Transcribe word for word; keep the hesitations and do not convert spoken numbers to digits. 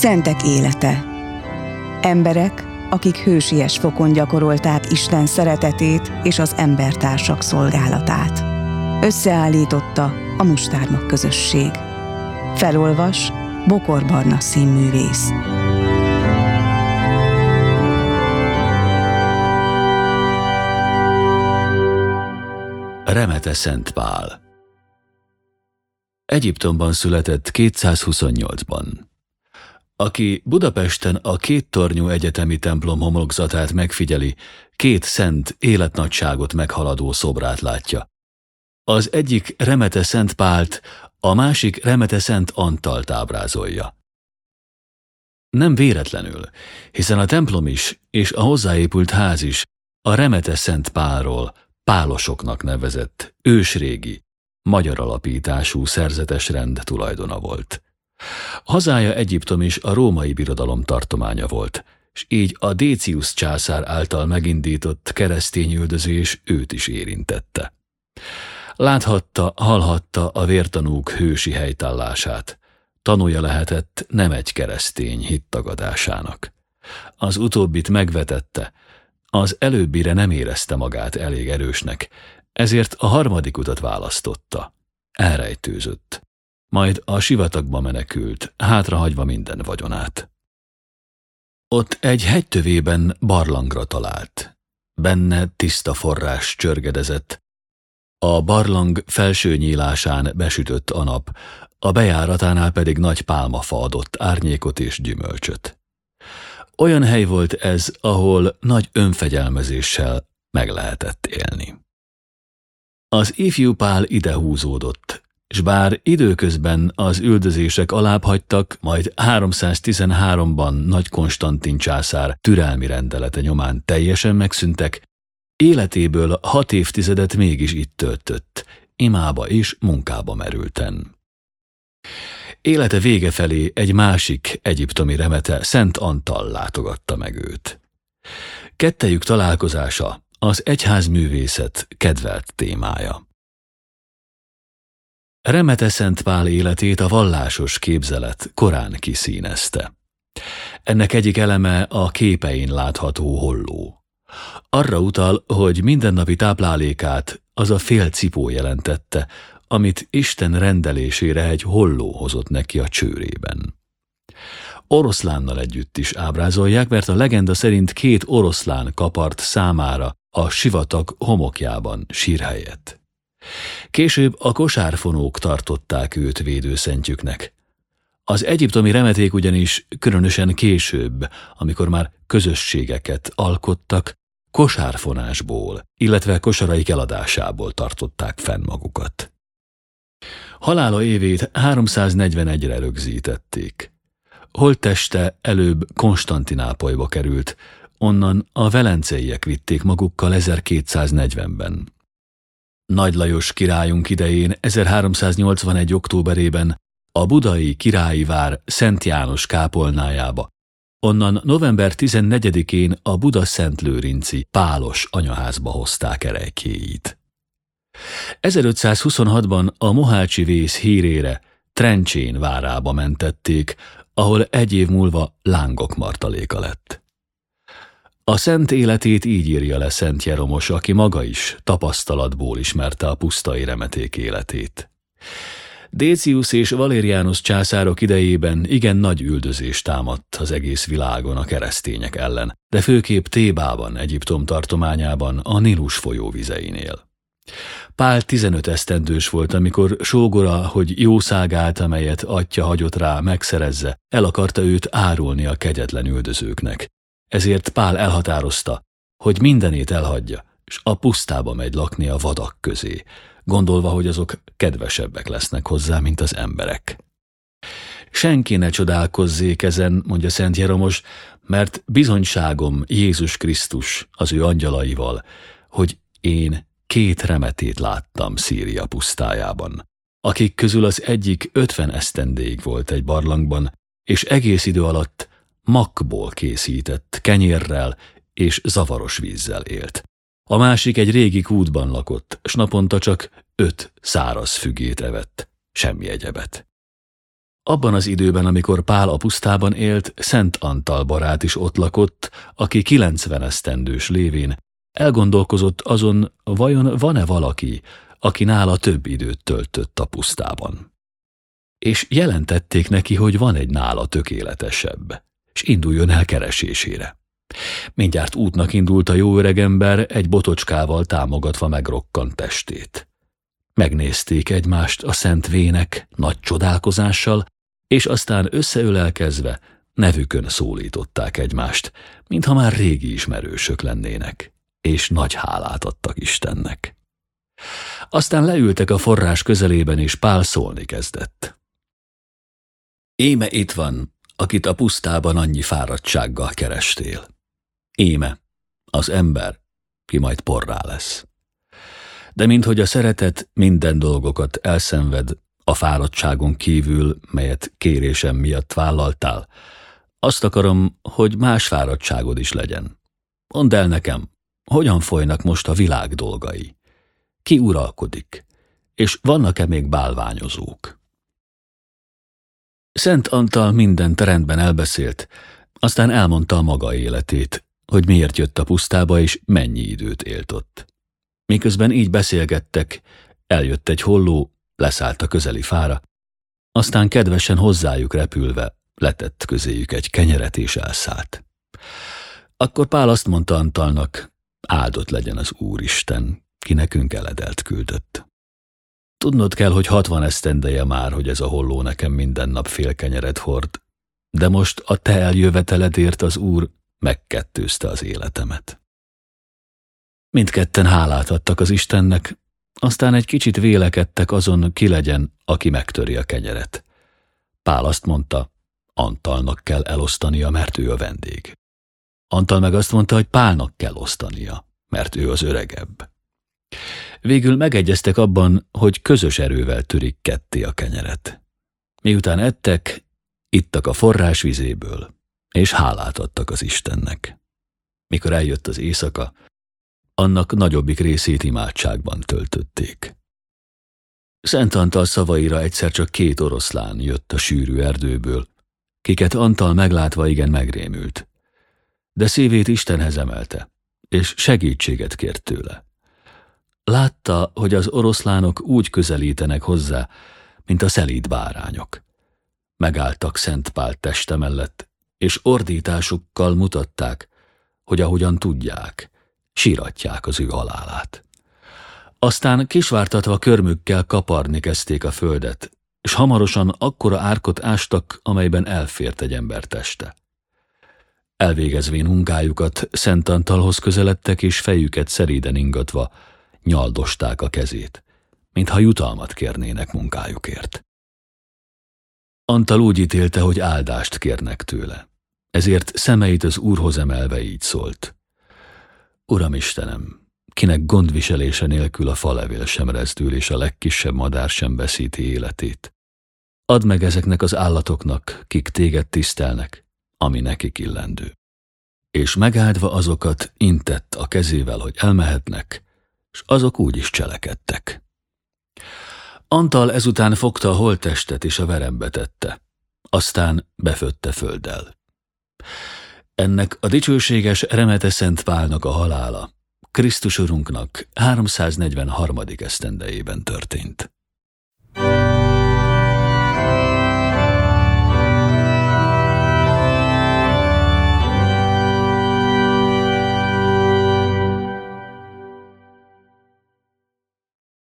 Szentek élete. Emberek, akik hősies fokon gyakorolták Isten szeretetét és az embertársak szolgálatát. Összeállította a Mustármag közösség. Felolvas Bokor Barna színművész. Remete Szent Pál. Egyiptomban született kétszázhuszonnyolcban. Aki Budapesten a kéttornyú egyetemi templom homlokzatát megfigyeli, két szent életnagyságot meghaladó szobrát látja. Az egyik Remete Szent Pált, a másik Remete Szent Antalt ábrázolja. Nem véletlenül, hiszen a templom is és a hozzáépült ház is a Remete Szent Pálról, pálosoknak nevezett, ősrégi, magyar alapítású szerzetes rend tulajdona volt. Hazája Egyiptom is a római birodalom tartománya volt, és így a Décius császár által megindított keresztényüldözés őt is érintette. Láthatta, hallhatta a vértanúk hősi helytállását. Tanúja lehetett nem egy keresztény hittagadásának. Az utóbbit megvetette, az előbbire nem érezte magát elég erősnek, ezért a harmadik utat választotta. Elrejtőzött. Majd a sivatagba menekült, hátrahagyva minden vagyonát. Ott egy hegytövében barlangra talált. Benne tiszta forrás csörgedezett. A barlang felső nyílásán besütött a nap, a bejáratánál pedig nagy pálmafa adott árnyékot és gyümölcsöt. Olyan hely volt ez, ahol nagy önfegyelmezéssel meg lehetett élni. Az ifjú Pál ide húzódott, s bár időközben az üldözések alább hagytak, majd háromszáztizenháromban Nagy Konstantin császár türelmi rendelete nyomán teljesen megszűntek, életéből hat évtizedet mégis itt töltött, imába és munkába merülten. Élete vége felé egy másik egyiptomi remete, Szent Antal látogatta meg őt. Kettejük találkozása az egyházművészet kedvelt témája. Remete Szent Pál életét a vallásos képzelet korán kiszínezte. Ennek egyik eleme a képein látható holló. Arra utal, hogy mindennapi táplálékát az a fél cipó jelentette, amit Isten rendelésére egy holló hozott neki a csőrében. Oroszlánnal együtt is ábrázolják, mert a legenda szerint két oroszlán kapart számára a sivatag homokjában sírhelyet. Később a kosárfonók tartották őt védőszentjüknek. Az egyiptomi remeték ugyanis különösen később, amikor már közösségeket alkottak, kosárfonásból, illetve kosaraik eladásából tartották fenn magukat. Halála évét háromszáznegyvenegyre rögzítették. Holtteste előbb Konstantinápolyba került, onnan a velenceiek vitték magukkal ezerkétszáznegyvenben. Nagy Lajos királyunk idején ezerháromszáznyolcvanegy. októberében a budai királyi vár Szent János kápolnájába, onnan november tizennegyedikén a Buda-Szentlőrinci Pálos anyaházba hozták erejkéit. ezerötszázhuszonhatban a mohácsi vész hírére Trencsén várába mentették, ahol egy év múlva lángok martaléka lett. A szent életét így írja le Szent Jeromos, aki maga is tapasztalatból ismerte a pusztai remeték életét. Décius és Valérianus császárok idejében igen nagy üldözés támadt az egész világon a keresztények ellen, de főképp Thébában, Egyiptom tartományában, a Nílus folyó vizeinél. Pál tizenöt esztendős volt, amikor sógora, hogy jószágát, amelyet atya hagyott rá, megszerezze, el akarta őt árulni a kegyetlen üldözőknek. Ezért Pál elhatározta, hogy mindenét elhagyja, és a pusztába megy lakni a vadak közé, gondolva, hogy azok kedvesebbek lesznek hozzá, mint az emberek. Senki ne csodálkozzék ezen, mondja Szent Jeromos, mert bizonyságom Jézus Krisztus az ő angyalaival, hogy én két remetét láttam Szíria pusztájában, akik közül az egyik ötven esztendéig volt egy barlangban, és egész idő alatt makkból készített kenyérrel és zavaros vízzel élt. A másik egy régi kútban lakott, s naponta csak öt száraz fügét evett, semmi egyebet. Abban az időben, amikor Pál a pusztában élt, Szent Antal barát is ott lakott, aki kilencven esztendős lévén elgondolkozott azon, vajon van-e valaki, aki nála több időt töltött a pusztában. És jelentették neki, hogy van egy nála tökéletesebb, és induljon el keresésére. Mindjárt útnak indult a jó öregember, egy botocskával támogatva megrokkant testét. Megnézték egymást a szent vének nagy csodálkozással, és aztán összeölelkezve nevükön szólították egymást, mintha már régi ismerősök lennének, és nagy hálát adtak Istennek. Aztán leültek a forrás közelében, és Pál szólni kezdett. Íme itt van, akit a pusztában annyi fáradtsággal kerestél. Íme, az ember, ki majd porrá lesz. De minthogy a szeretet minden dolgokat elszenved a fáradtságon kívül, melyet kérésem miatt vállaltál, azt akarom, hogy más fáradtságod is legyen. Mondd el nekem, hogyan folynak most a világ dolgai? Ki uralkodik? És vannak-e még bálványozók? Szent Antal mindent rendben elbeszélt, aztán elmondta a maga életét, hogy miért jött a pusztába és mennyi időt élt ott. Miközben így beszélgettek, eljött egy holló, leszállt a közeli fára, aztán kedvesen hozzájuk repülve letett közéjük egy kenyeret és elszállt. Akkor Pál azt mondta Antalnak, áldott legyen az Úristen, ki nekünk eledelt küldött. Tudnod kell, hogy hatvan esztendeje már, hogy ez a holló nekem minden nap fél kenyeret hord, de most a te eljöveteledért az Úr megkettőzte az életemet. Mindketten hálát adtak az Istennek, aztán egy kicsit vélekedtek azon, ki legyen, aki megtöri a kenyeret. Pál azt mondta, Antalnak kell elosztania, mert ő a vendég. Antal meg azt mondta, hogy Pálnak kell osztania, mert ő az öregebb. Végül megegyeztek abban, hogy közös erővel törik ketté a kenyeret. Miután ettek, ittak a forrás vizéből, és hálát adtak az Istennek. Mikor eljött az éjszaka, annak nagyobbik részét imádságban töltötték. Szent Antal szavaira egyszer csak két oroszlán jött a sűrű erdőből, kiket Antal meglátva igen megrémült. De szívét Istenhez emelte, és segítséget kért tőle. Látta, hogy az oroszlánok úgy közelítenek hozzá, mint a szelíd bárányok. Megálltak Szent Pál teste mellett, és ordításukkal mutatták, hogy ahogyan tudják, síratják az ő halálát. Aztán kisvártatva körmükkel kaparni kezdték a földet, és hamarosan akkora árkot ástak, amelyben elfért egy ember teste. Elvégezvén munkájukat, Szent Antalhoz közeledtek, és fejüket szeréden ingatva nyaldosták a kezét, mintha jutalmat kérnének munkájukért. Antal úgy ítélte, hogy áldást kérnek tőle, ezért szemeit az Úrhoz emelve így szólt. Uram Istenem, kinek gondviselése nélkül a falevél sem rezdül, és a legkisebb madár sem veszíti életét. Add meg ezeknek az állatoknak, kik téged tisztelnek, ami nekik illendő. És megáldva azokat intett a kezével, hogy elmehetnek, s azok úgy is cselekedtek. Antal ezután fogta a holttestet és a verembe tette, aztán befödte földdel. Ennek a dicsőséges Remete Szent Pálnak a halála Krisztus Urunknak háromszáznegyvenharmadik esztendejében történt.